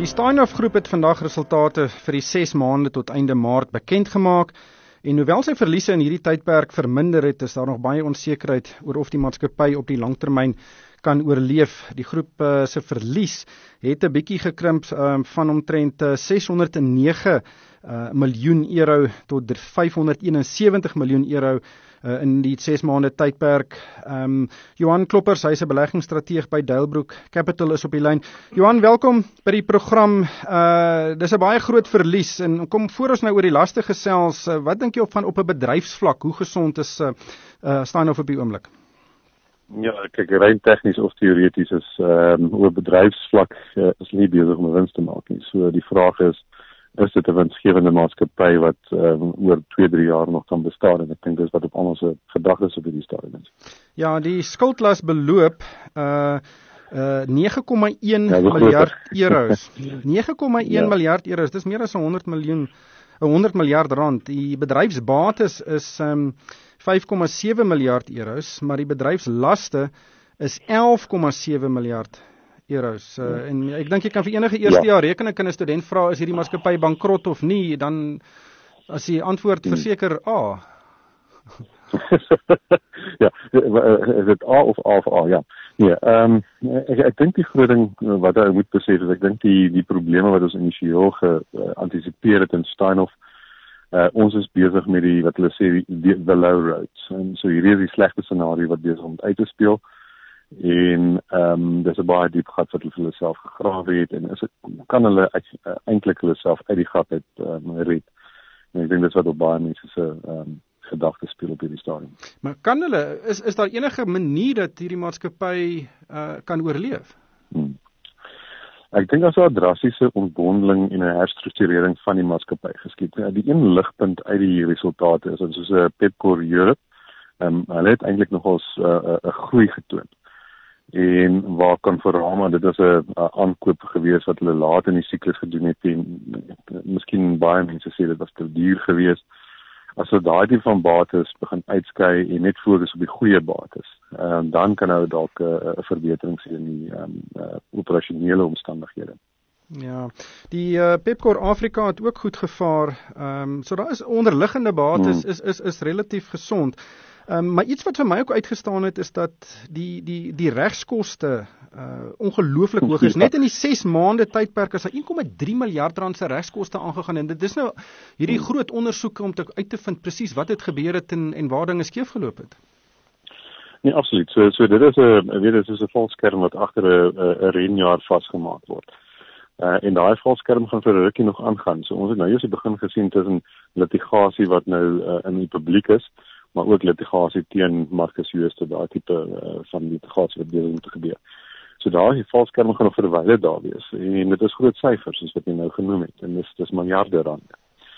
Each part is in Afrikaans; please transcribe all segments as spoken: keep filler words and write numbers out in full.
Die Steinhoff Groep het vandag resultate vir die ses maande tot einde Maart bekend gemaak. En hoewel sy verliese in hierdie tydperk verminder het, is daar nog baie onsekerheid oor of die maatskappy op die langtermyn kan oorleef. Die groep uh, se verlies het 'n bietjie gekrimp um, van omtrent uh, seshonderdnege uh, miljoen euro tot vyfhonderdeenensewentig miljoen euro uh, in die ses maande tydperk. Um, Johan Kloppers, hy is 'n beleggingsstrateeg by Dalebrook Capital, is op die lyn. Johan, welkom by die program. Uh, dis 'n baie groot verlies en kom voor ons nou oor die laste gesels. Uh, wat dink jy op van op 'n bedryfsvlak? Hoe gesond is uh, uh, Steinhoff op die oomblik? Ja, kyk, rein tegnies of teoreties is um, oor bedryfsvlak uh, is nie besig om 'n wins te maak nie. So die vraag is, is dit 'n winsgewende maatskappy wat um, oor twee, drie jaar nog kan bestaan? En ek dink dis wat op al ons gedagtes op hierdie stadium is. Ja, die skuldlas beloop uh uh nege komma een ja, miljard euros. nege komma een ja. miljard euros, dis meer as honderd miljoen, honderd miljard rand. Die bedryfsbates is um vyf komma sewe miljard euros, maar die bedryfslaste is elf komma sewe miljard euros. Uh, en ek dink jy kan vir enige eerste ja. jaar rekening kan 'n student vra, is hierdie maatskappy bankrot of nie, dan as die antwoord verseker A. ja, is dit A of A of A, ja. Nee, um, ek, ek dink die groot ding wat jy moet besef is, ek dink die, die probleme wat ons initieel geantisipeer het in Steinhoff, Uh, ons is besig met die, wat hulle sê, die, the low roads. En so hierdie is die slegte scenario wat besig om uit te speel. En um, dis 'n baie diep gat wat hulle vir hulle self gegrawe het. En is het, kan hulle uh, eintlik hulle self uit die gat uit um, red. En ek dink dis wat op baie mense se um, gedagtes speel op hierdie stadium. Maar kan hulle, is, is daar enige manier dat hierdie maatskappy uh, kan oorleef? Hmm. Ek dink as 'n drastiese ontbondeling en 'n herstrukturering van die maatskappy geskied. Die een ligpunt uit die resultate is soos 'n Pepkor Europe. Um, hulle het eintlik nogals 'n uh, uh, groei getoon. En waar Conforama, dit is 'n aankoop gewees wat hulle laat in die siklus gedoen het en miskien baie mense sê dit was te duur geweest. As hulle daai tipe van bates begin uitskei en net fokus op die goeie bates, um, dan kan hulle dalk 'n uh, verbetering sien in die um, uh, operasionele omstandighede. Ja, die uh, Pepkor Afrika het ook goed gevaar. Ehm um, so daar is onderliggende bates hmm. is is is relatief gesond. Ehm um, maar iets wat vir my ook uitgestaan het is dat die die die regskoste uh ongelooflik hoog is. Net in die ses maande tydperk is daar een komma drie miljard rand se regskoste aangegaan en dit is nou hierdie hmm. groot ondersoeke om te uit te vind presies wat het gebeur het en en waar dinge skeef geloop het. Nee, absoluut. So so dit is 'n weet dit is 'n valskerm wat agter 'n 'n renjaar vasgemaak word. Uh, en daai valskerm gaan vir 'n rukkie nog aangaan. So ons het nou eers die begin gesien tussen litigasie wat nou uh, in die publiek is, maar ook litigasie teen Marcus Jooste, daai tipe uh, van litigasie wat besig moet gebeur. So daai valskerm gaan nog vir 'n wyle daar wees. En dit is groot syfers soos wat jy nou genoem het. En dis dis miljarde rande.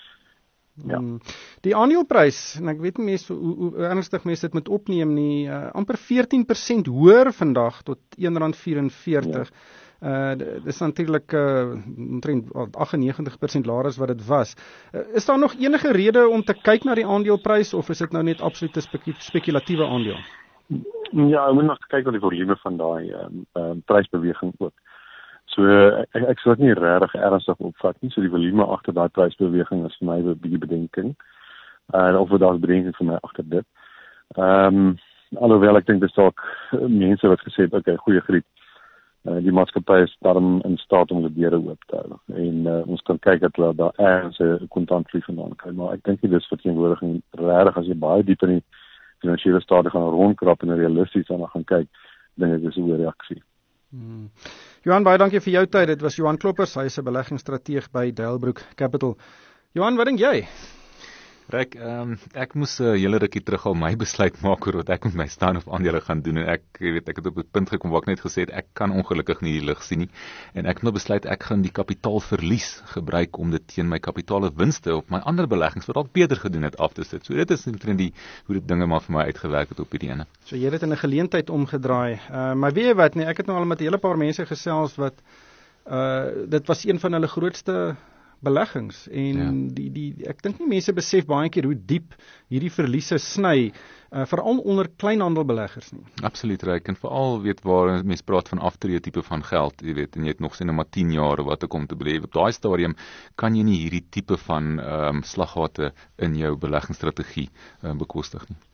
Ja. Hmm. Die aandeleprys, en ek weet nie mense hoe, hoe ernstig mense dit moet opneem nie, uh, amper veertien persent hoër vandag tot een rand vyf-en-veertig. Ja. Uh, dit is natuurlik uh, omtrent agt en negentig persent laer as wat dit was. Uh, is daar nog enige rede om te kyk na die aandeleprys of is dit nou net absolute spek- spekulatiewe aandeel? Ja, ek moet nog kyk na die volume van daai um, um, prysbeweging ook. So uh, ek, ek sal dit nie regtig ernstig opvat nie. So die volume agter daai prysbeweging is vir my 'n bietjie bedenking. Uh, of wat daar bedenking vir my agter dit. Ehm um, alhoewel ek dink dis dalk mense wat gesê het, okay, goeie griep. Uh, die maatskappy is daarom in staat om die deure oop te hou. En uh, ons kan kyk dat hulle daar ergens 'n kontantvloei vandaan kry, maar ek dink nie dis verteenwoordiging regtig as jy baie diep in die finansiële state gaan rondkrap en realisties aan gaan kyk, dink ek dis 'n oorreaksie. Hmm. Johan, baie dankie vir jou tyd. Dit was Johan Kloppers, hy is 'n beleggingsstrateeg by Dalebrook Capital. Johan, wat dink jy? Rek, um, ek moes 'n uh, hele rukkie terug al my besluit maak oor wat ek met my Steinhoff aandele gaan doen en ek weet ek het op 'n punt gekom waar ek net gesê het ek kan ongelukkig nie die lig sien nie en ek het nou besluit ek gaan die kapitaalverlies gebruik om dit teen my kapitale winste op my ander beleggings wat dalk beter gedoen het af te sit. So dit is net die hoe dit dinge maar vir my uitgewerk het op hierdie ene. So jy het dit in 'n geleentheid omgedraai. Uh, maar weet jy wat nie, ek het nou al met 'n hele paar mense gesels wat uh dit was een van hulle grootste beleggings en ja. die die ek dink nie mense besef baie keer hoe diep hierdie verliese sny, uh, veral onder kleinhandelbeleggers nie. Absoluut reg, en veral weet waar mense praat van aftree tipe van geld, jy weet, en jy het nog sien maar tien jaar wat ek om te belê. Op daai stadium kan jy nie hierdie tipe van ehm um, slaggate in jou beleggingsstrategie um, bekostig nie.